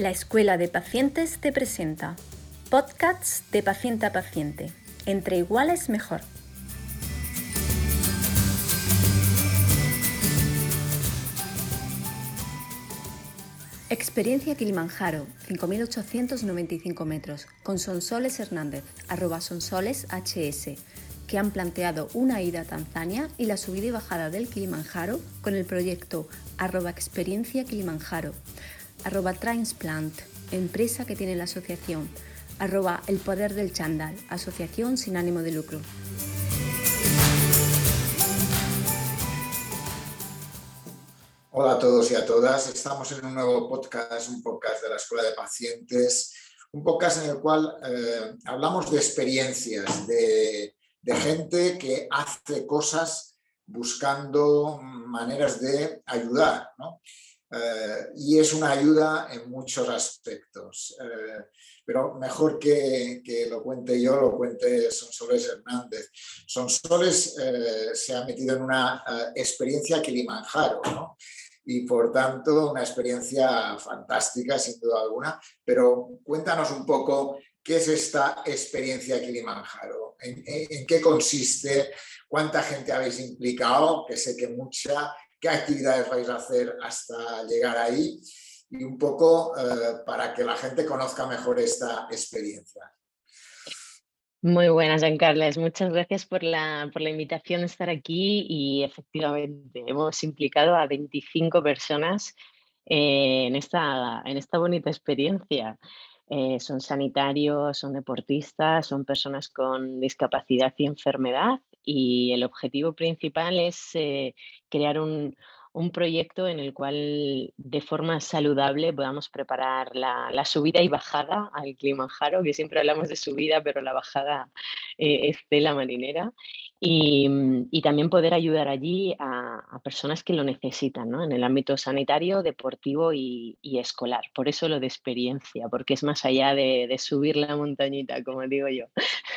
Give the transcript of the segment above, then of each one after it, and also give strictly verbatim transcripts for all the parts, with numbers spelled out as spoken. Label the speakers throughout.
Speaker 1: La Escuela de Pacientes te presenta Podcasts de paciente a paciente. Entre iguales mejor. Experiencia Kilimanjaro, cinco mil ochocientos noventa y cinco metros, con Sonsoles Hernández, arroba Sonsoles H S, que han planteado una ida a Tanzania y la subida y bajada del Kilimanjaro con el proyecto arroba Experiencia Kilimanjaro, arroba Transplant, empresa que tiene la asociación, arroba El Poder del Chándal, asociación sin ánimo de lucro.
Speaker 2: Hola a todos y a todas, estamos en un nuevo podcast, un podcast de la Escuela de Pacientes, un podcast en el cual eh, hablamos de experiencias, de, de gente que hace cosas buscando maneras de ayudar, ¿no? Eh, y es una ayuda en muchos aspectos, eh, pero mejor que, que lo cuente yo, lo cuente Sonsoles Hernández. Sonsoles eh, se ha metido en una eh, experiencia Kilimanjaro, ¿no? Y por tanto una experiencia fantástica sin duda alguna, pero cuéntanos un poco qué es esta experiencia Kilimanjaro, en, en, en qué consiste, cuánta gente habéis implicado, que sé que mucha, qué actividades vais a hacer hasta llegar ahí y un poco eh, para que la gente conozca mejor esta experiencia.
Speaker 3: Muy buenas, Jean Carles. Muchas gracias por la, por la invitación a estar aquí y efectivamente hemos implicado a veinticinco personas eh, en, esta, en esta bonita experiencia. Eh, son sanitarios, son deportistas, son personas con discapacidad y enfermedad y el objetivo principal es eh, crear un, un proyecto en el cual de forma saludable podamos preparar la, la subida y bajada al Kilimanjaro, que siempre hablamos de subida, pero la bajada eh, es tela marinera, y, y también poder ayudar allí a, a personas que lo necesitan, ¿no? En el ámbito sanitario, deportivo y, y escolar. Por eso lo de experiencia, porque es más allá de, de subir la montañita, como digo yo.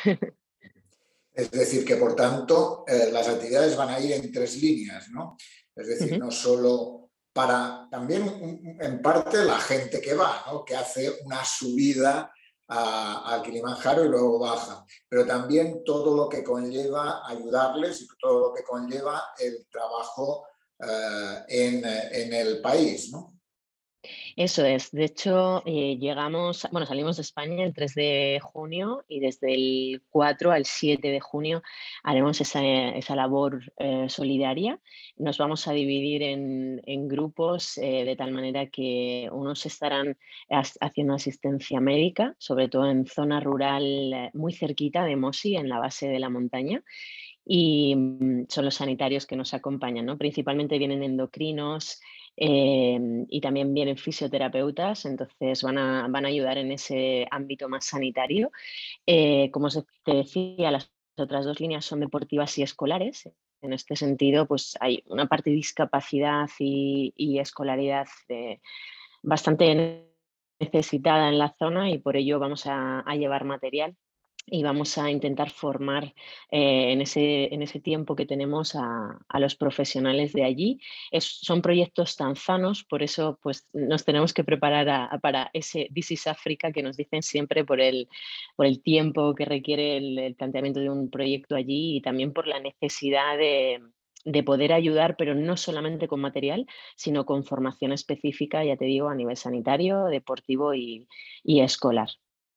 Speaker 2: Es decir, que por tanto eh, las actividades van a ir en tres líneas, ¿no? Es decir, uh-huh. no solo para también un, en parte la gente que va, ¿no? Que hace una subida al Kilimanjaro y luego baja, pero también todo lo que conlleva ayudarles y todo lo que conlleva el trabajo eh, en, en el país, ¿no?
Speaker 3: Eso es. De hecho, eh, llegamos, bueno, salimos de España el tres de junio y desde el cuatro al siete de junio haremos esa, esa labor eh, solidaria. Nos vamos a dividir en, en grupos eh, de tal manera que unos estarán as, haciendo asistencia médica, sobre todo en zona rural eh, muy cerquita de Mosi, en la base de la montaña. Y mm, son los sanitarios que nos acompañan, ¿no? Principalmente vienen endocrinos, Eh, y también vienen fisioterapeutas, entonces van a, van a ayudar en ese ámbito más sanitario. Eh, como te decía, las otras dos líneas son deportivas y escolares. En este sentido, pues hay una parte de discapacidad y, y escolaridad de, bastante necesitada en la zona y por ello vamos a, a llevar material. Y vamos a intentar formar eh, en, ese, en ese tiempo que tenemos a, a los profesionales de allí. Es, son proyectos tanzanos, por eso pues, nos tenemos que preparar a, a para ese This is Africa que nos dicen siempre por el, por el tiempo que requiere el, el planteamiento de un proyecto allí y también por la necesidad de, de poder ayudar, pero no solamente con material, sino con formación específica, ya te digo, a nivel sanitario, deportivo y, y escolar.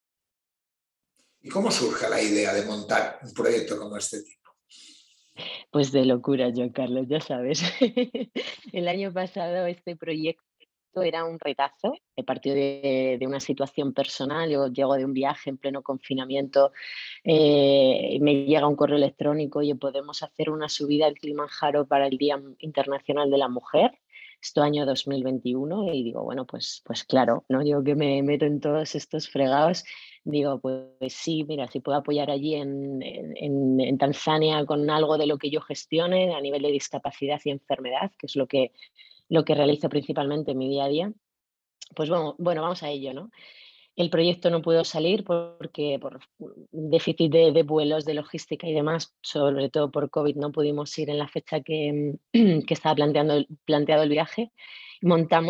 Speaker 2: ¿Y cómo surge la idea de montar un proyecto como este tipo?
Speaker 3: Pues de locura, Joan Carlos, ya sabes. El año pasado este proyecto era un retazo, he partido de, de una situación personal, yo llego de un viaje en pleno confinamiento, eh, me llega un correo electrónico y podemos hacer una subida al Kilimanjaro para el Día Internacional de la Mujer. Esto año dos mil veintiuno y digo, bueno, pues, pues claro, ¿no? Yo que me meto en todos estos fregados, digo, pues, pues sí, mira, si puedo apoyar allí en, en, en Tanzania con algo de lo que yo gestione a nivel de discapacidad y enfermedad, que es lo que, lo que realizo principalmente en mi día a día, pues bueno, bueno vamos a ello, ¿no? El proyecto no pudo salir porque por déficit de, de vuelos, de logística y demás, sobre todo por COVID, no pudimos ir en la fecha que, que estaba planteando, planteado el viaje. Montamos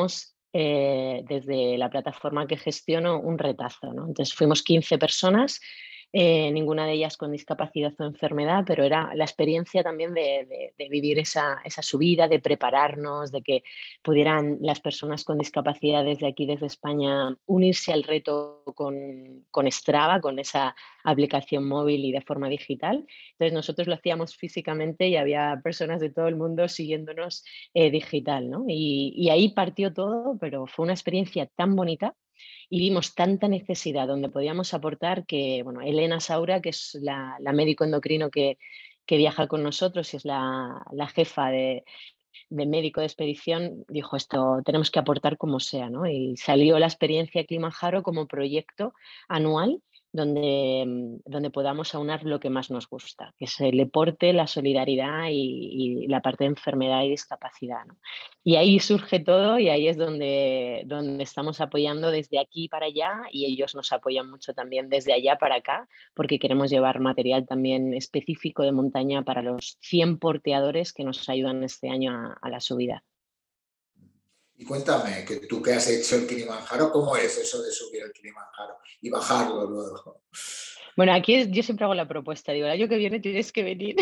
Speaker 3: eh, desde la plataforma que gestiono, un retazo, ¿no? Entonces fuimos quince personas, eh, ninguna de ellas con discapacidad o enfermedad, pero era la experiencia también de, de- de vivir esa, esa subida, de prepararnos, de que pudieran las personas con discapacidad desde aquí, desde España, unirse al reto con, con Strava, con esa aplicación móvil y de forma digital. Entonces nosotros lo hacíamos físicamente y había personas de todo el mundo siguiéndonos eh, digital, ¿no? Y, y ahí partió todo, pero fue una experiencia tan bonita y vimos tanta necesidad donde podíamos aportar que, bueno, Elena Saura, que es la, la médico endocrino que, que viaja con nosotros y es la, la jefa de, de médico de expedición, dijo esto tenemos que aportar como sea, ¿no? Y salió la experiencia Kilimanjaro como proyecto anual donde, mm, donde podamos aunar lo que más nos gusta, que es el deporte, la solidaridad y, y la parte de enfermedad y discapacidad, ¿no? Y ahí surge todo y ahí es donde, donde estamos apoyando desde aquí para allá y ellos nos apoyan mucho también desde allá para acá porque queremos llevar material también específico de montaña para los cien porteadores que nos ayudan este año a, a la subida.
Speaker 2: Y cuéntame, que tú que has hecho el Kilimanjaro, ¿cómo es eso de subir el Kilimanjaro y bajarlo luego?
Speaker 3: Bueno, aquí es- yo siempre hago la propuesta, digo, el año que viene tienes que venir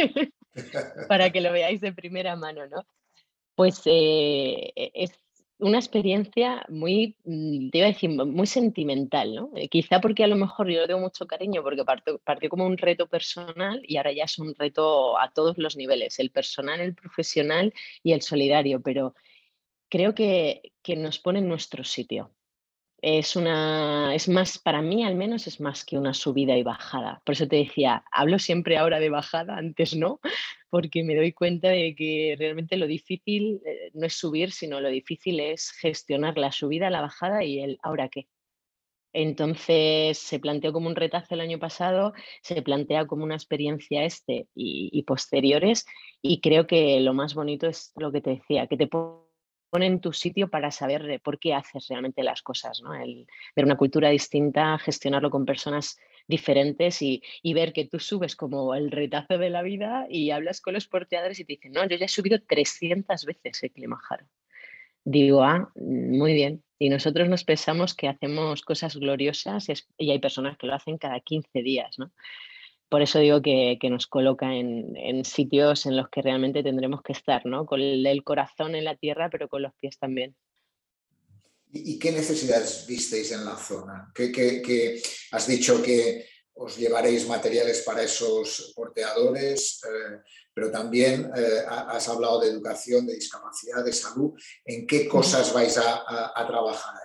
Speaker 3: para que lo veáis de primera mano, ¿no? Pues eh, e- es una experiencia muy, mm, te iba a decir, muy sentimental, ¿no? Eh, quizá porque a lo mejor yo le tengo mucho cariño porque partió, partió como un reto personal y ahora ya es un reto a todos los niveles, el personal, el profesional y el solidario, pero creo que, que nos pone en nuestro sitio. Es una, es más, para mí al menos es más que una subida y bajada. Por eso te decía, hablo siempre ahora de bajada, antes no, porque me doy cuenta de que realmente lo difícil eh, no es subir, sino lo difícil es gestionar la subida, la bajada y el ahora qué. Entonces se planteó como un retazo el año pasado, se plantea como una experiencia este y, y posteriores, y creo que lo más bonito es lo que te decía, que te po- pone en tu sitio para saber de por qué haces realmente las cosas, ¿no? El ver una cultura distinta, gestionarlo con personas diferentes y, y ver que tú subes como el retazo de la vida y hablas con los porteadores y te dicen, no, yo ya he subido trescientas veces el Kilimanjaro. Digo, ah, muy bien. Y nosotros nos pensamos que hacemos cosas gloriosas y, es- y hay personas que lo hacen cada quince días, ¿no? Por eso digo que, que nos coloca en, en sitios en los que realmente tendremos que estar, ¿no? Con el, el corazón en la tierra, pero con los pies también.
Speaker 2: ¿Y, y qué necesidades visteis en la zona? ¿Qué, qué- qué- has dicho que os llevaréis materiales para esos porteadores, eh, pero también eh, has hablado de educación, de discapacidad, de salud. ¿En qué
Speaker 3: Ujú.
Speaker 2: cosas vais a, a- a trabajar?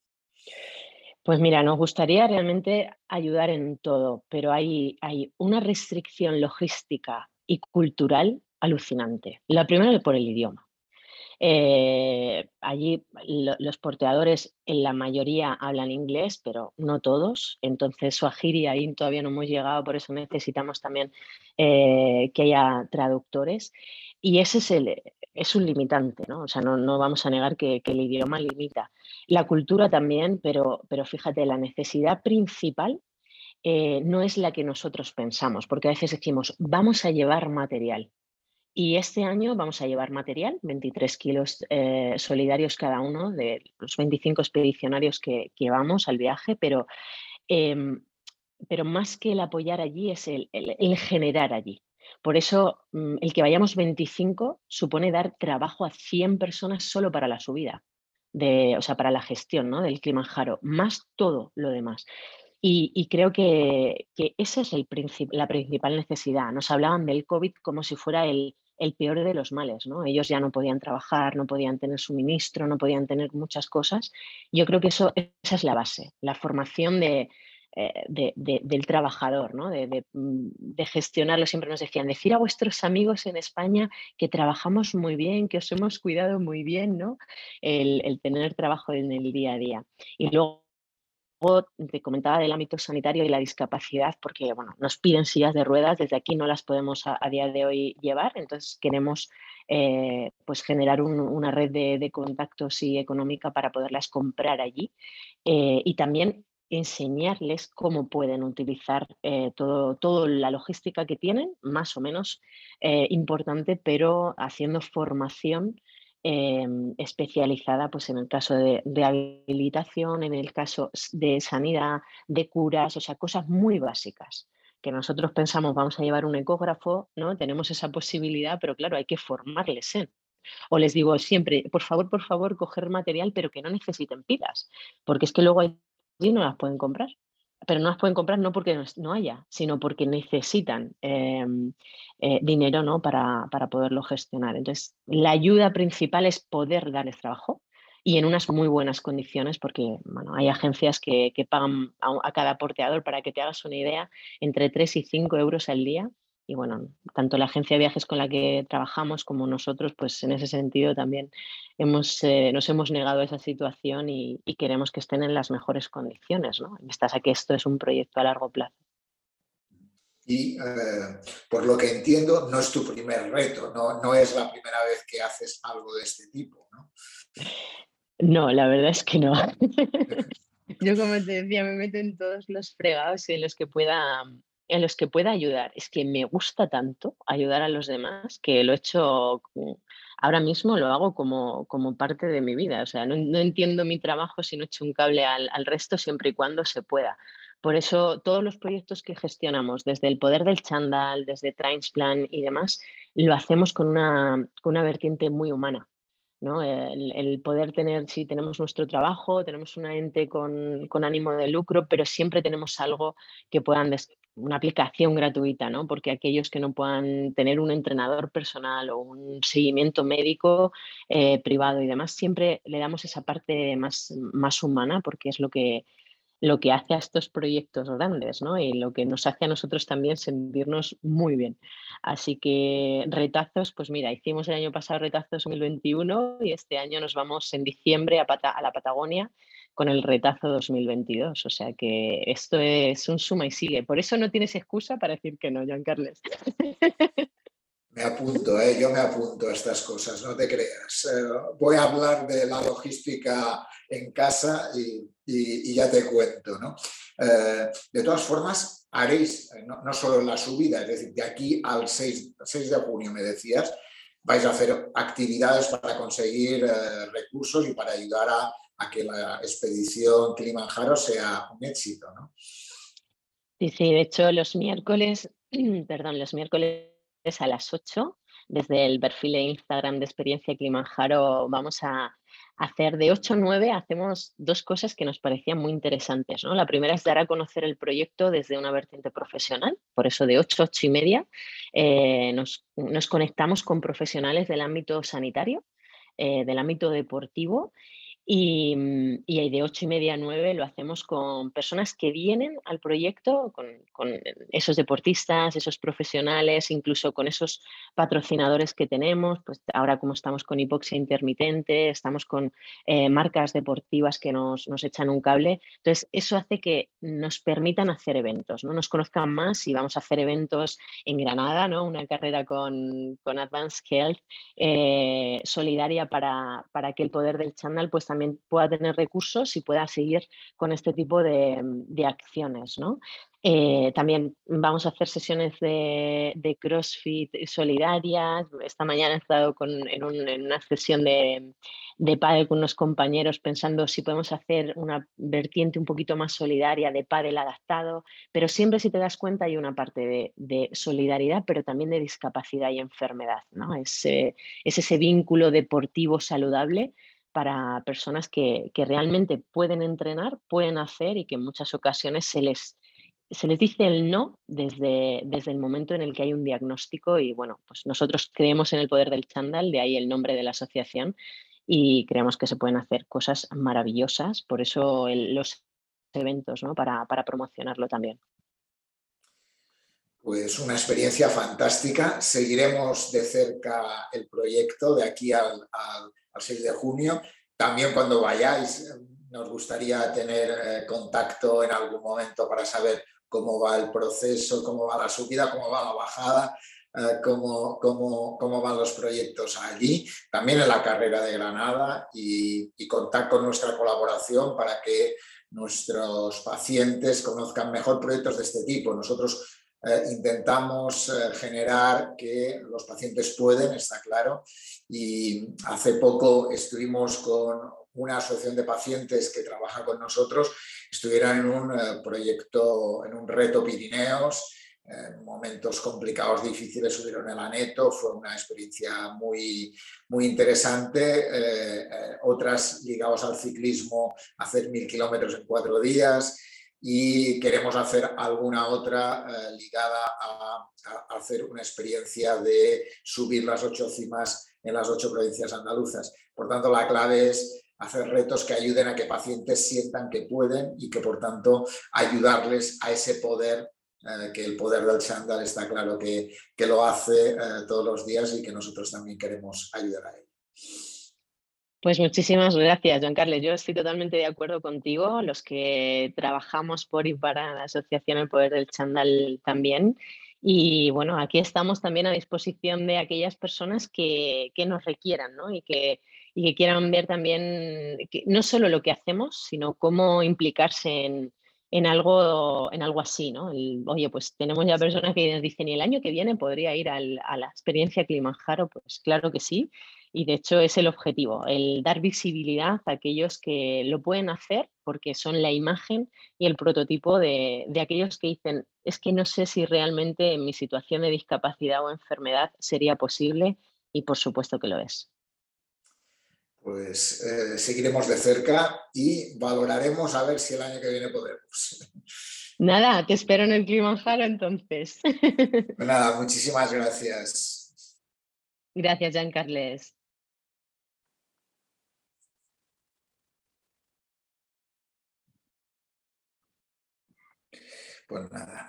Speaker 3: Pues mira, nos gustaría realmente ayudar en todo, pero hay, hay una restricción logística y cultural alucinante. La primera por el idioma. Eh, allí lo- los porteadores en la mayoría hablan inglés, pero no todos. Entonces, Swahili ahí todavía no hemos llegado, por eso necesitamos también eh, que haya traductores. Y ese es, el, es un limitante, ¿no? O sea, no, no vamos a negar que, que el idioma limita. La cultura también, pero, pero fíjate, la necesidad principal eh, no es la que nosotros pensamos, porque a veces decimos, vamos a llevar material. Y este año vamos a llevar material, veintitrés kilos eh, solidarios cada uno de los veinticinco expedicionarios que, que vamos al viaje, pero, em, pero más que el apoyar allí es el, el- el generar allí. Por eso mm, el que vayamos veinticinco supone dar trabajo a cien personas solo para la subida, de, o sea, para la gestión, ¿no? Del Kilimanjaro, más todo lo demás. Y, y creo que, que esa es el princip- la principal necesidad. Nos hablaban del COVID como si fuera el, el peor de los males, ¿no? Ellos ya no podían trabajar, no podían tener suministro, no podían tener muchas cosas. Yo creo que eso, esa es la base, la formación de, eh, de- de- del trabajador, ¿no? De, de, mm, de gestionarlo. Siempre nos decían, decir a vuestros amigos en España que trabajamos muy bien, que os hemos cuidado muy bien, ¿no? El, el tener trabajo en el día a día. Y luego te comentaba del ámbito sanitario y la discapacidad, porque bueno, nos piden sillas de ruedas, desde aquí no las podemos a, a día de hoy llevar, entonces queremos eh, pues generar un- una red de, de contactos y económica para poderlas comprar allí eh, y también enseñarles cómo pueden utilizar eh, todo, toda la logística que tienen, más o menos eh, importante, pero haciendo formación eh, especializada pues, en el caso de rehabilitación, en el caso de sanidad, de curas, o sea, cosas muy básicas que nosotros pensamos vamos a llevar un ecógrafo, ¿no? Tenemos esa posibilidad, pero claro, hay que formarles, ¿eh? O les digo siempre, por favor, por favor, coger material, pero que no necesiten pilas, porque es que luego allí no las pueden comprar. Pero no las pueden comprar no porque no, no haya, sino porque necesitan eh, eh, dinero, ¿no? para, para poderlo gestionar. Entonces, la ayuda principal es poder darles trabajo y en unas muy buenas condiciones, porque bueno, hay agencias que, que pagan a, a cada porteador, para que te hagas una idea, entre tres y cinco euros al día. Y bueno, tanto la agencia de viajes con la que trabajamos como nosotros, pues en ese sentido también hemos, eh, nos hemos negado a esa situación y, y queremos que estén en las mejores condiciones, ¿no? Estás a que esto es un proyecto a largo plazo.
Speaker 2: Y eh, por lo que entiendo, no es tu primer reto, no, no es la primera vez que haces algo de este tipo, ¿no?
Speaker 3: No, la verdad es que no. Yo, como te decía, me meto en todos los fregados en los que pueda, en los que pueda ayudar. Es que me gusta tanto ayudar a los demás que lo he hecho, ahora mismo lo hago como, como parte de mi vida. O sea, no, no entiendo mi trabajo si no echo un cable al, al resto, siempre y cuando se pueda. Por eso todos los proyectos que gestionamos, desde el poder del chándal, desde Transplant y demás, lo hacemos con una, con una vertiente muy humana, ¿no? El, el poder tener, sí, tenemos nuestro trabajo, tenemos una ente con, con ánimo de lucro, pero siempre tenemos algo que puedan, des- una aplicación gratuita, ¿no? Porque aquellos que no puedan tener un entrenador personal o un seguimiento médico eh, privado y demás, siempre le damos esa parte más, más humana, porque es lo que, lo que hace a estos proyectos grandes, ¿no? Y lo que nos hace a nosotros también sentirnos muy bien. Así que retazos, pues mira, hicimos el año pasado retazos dos mil veintiuno y este año nos vamos en diciembre a, Pata- a la Patagonia con el retazo dos mil veintidós. O sea que esto es un suma y sigue. Por eso no tienes excusa para decir que no, Joan Carles.
Speaker 2: Me apunto, ¿eh? Yo me apunto a estas cosas, no te creas. Eh, voy a hablar de la logística en casa y, y- y ya te cuento, ¿no? Eh, de todas formas, haréis eh, no, no solo la subida, es decir, de aquí al seis, seis de junio, me decías, vais a hacer actividades para conseguir eh, recursos y para ayudar a, a que la expedición Kilimanjaro sea un éxito, ¿no?
Speaker 3: Sí, sí, de hecho los miércoles, perdón, los miércoles a las ocho, desde el perfil de Instagram de Experiencia Kilimanjaro, vamos a hacer de ocho a nueve, hacemos dos cosas que nos parecían muy interesantes, ¿no? La primera es dar a conocer el proyecto desde una vertiente profesional, por eso de ocho a ocho y media eh, nos, nos conectamos con profesionales del ámbito sanitario, eh, del ámbito deportivo. Y, mm, y de ocho y media a nueve lo hacemos con personas que vienen al proyecto, con, con esos deportistas, esos profesionales, incluso con esos patrocinadores que tenemos. Pues ahora, como estamos con hipoxia intermitente, estamos con eh, marcas deportivas que nos, nos echan un cable. Entonces, eso hace que nos permitan hacer eventos, ¿no? Nos conozcan más y vamos a hacer eventos en Granada, ¿no? Una carrera con, con Advanced Health eh, solidaria para, para que el poder del chándal pues también pueda tener recursos y pueda seguir con este tipo de, de acciones, ¿no? Eh, también vamos a hacer sesiones de, de CrossFit solidarias. Esta mañana he estado con, en, un, en una sesión de, de pádel con unos compañeros pensando si podemos hacer una vertiente un poquito más solidaria de pádel adaptado, pero siempre, si te das cuenta, hay una parte de, de solidaridad, pero también de discapacidad y enfermedad, ¿no? Es, eh, es ese vínculo deportivo saludable para personas que, que realmente pueden entrenar, pueden hacer y que en muchas ocasiones se les, se les dice el no desde, desde el momento en el que hay un diagnóstico. Y bueno, pues nosotros creemos en el poder del chándal, de ahí el nombre de la asociación, y creemos que se pueden hacer cosas maravillosas, por eso el- los eventos, ¿no? para, para promocionarlo también.
Speaker 2: Pues una experiencia fantástica. Seguiremos de cerca el proyecto de aquí al, al, al seis de junio. También cuando vayáis, nos gustaría tener eh, contacto en algún momento para saber cómo va el proceso, cómo va la subida, cómo va la bajada, eh, cómo, cómo, cómo van los proyectos allí, también en la carrera de Granada, y, y contar con nuestra colaboración para que nuestros pacientes conozcan mejor proyectos de este tipo. Nosotros eh, intentamos eh, generar que los pacientes pueden, está claro, y hace poco estuvimos con una asociación de pacientes que trabaja con nosotros, estuvieron en un eh, proyecto, en un reto Pirineos, en momentos complicados, difíciles, subieron el Aneto, fue una experiencia muy, muy interesante. Eh, eh, otras ligadas al ciclismo, hacer mil kilómetros en cuatro días, y queremos hacer alguna otra eh, ligada a, a hacer una experiencia de subir las ocho cimas en las ocho provincias andaluzas. Por tanto, la clave es hacer retos que ayuden a que pacientes sientan que pueden y que, por tanto, ayudarles a ese poder, eh, que el poder del chándal está claro que, que lo hace eh, todos los días y que nosotros también queremos ayudar a él.
Speaker 3: Pues muchísimas gracias, Joan Carles. Yo estoy totalmente de acuerdo contigo, los que trabajamos por y para la Asociación El Poder del Chándal también. Y bueno, aquí estamos también a disposición de aquellas personas que, que nos requieran, ¿no? Y que, y que quieran ver también que, no solo lo que hacemos, sino cómo implicarse en, en, algo, en algo así, ¿no? El, oye, pues tenemos ya personas que nos dicen, ¿y el año que viene podría ir al, a la experiencia Kilimanjaro? Pues claro que sí. Y de hecho es el objetivo, el dar visibilidad a aquellos que lo pueden hacer porque son la imagen y el prototipo de, de aquellos que dicen, es que no sé si realmente en mi situación de discapacidad o enfermedad sería posible, y por supuesto que lo es.
Speaker 2: Pues eh, seguiremos de cerca y valoraremos a ver si el año que viene podemos.
Speaker 3: Nada, te espero en el Kilimanjaro entonces.
Speaker 2: Pues nada, muchísimas gracias.
Speaker 3: Gracias, Joan Carles.
Speaker 2: Pues nada.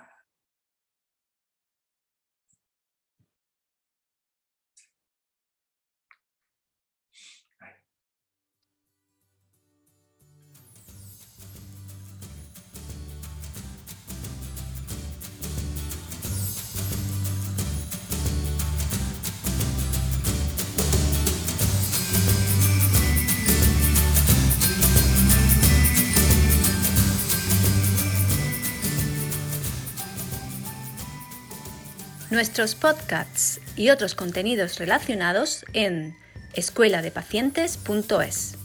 Speaker 1: Nuestros podcasts y otros contenidos relacionados en escuela de pacientes punto es.